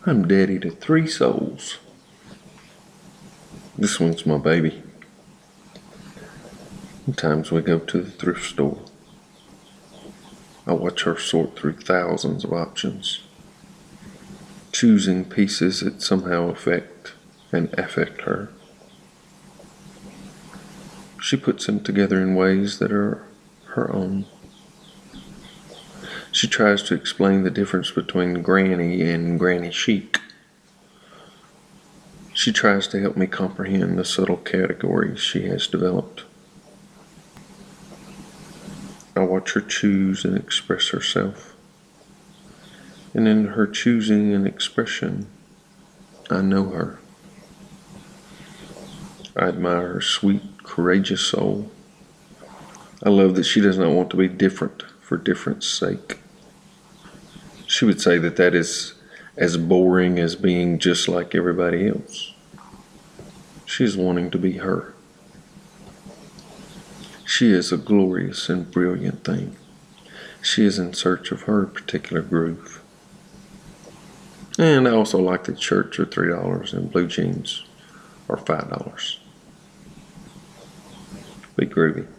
I'm daddy to 3 souls. This one's my baby. Sometimes we go to the thrift store. I watch her sort through thousands of options, choosing pieces that somehow affect her. She puts them together in ways that are her own. She tries to explain the difference between granny and granny chic. She tries to help me comprehend the subtle categories she has developed. I watch her choose and express herself. And in her choosing and expression, I know her. I admire her sweet, courageous soul. I love that she does not want to be different for difference sake. She would say that is as boring as being just like everybody else. She is wanting to be her. She is a glorious and brilliant thing. She is in search of her particular groove. And I also like that shirts are $3 and blue jeans are $5. Be groovy.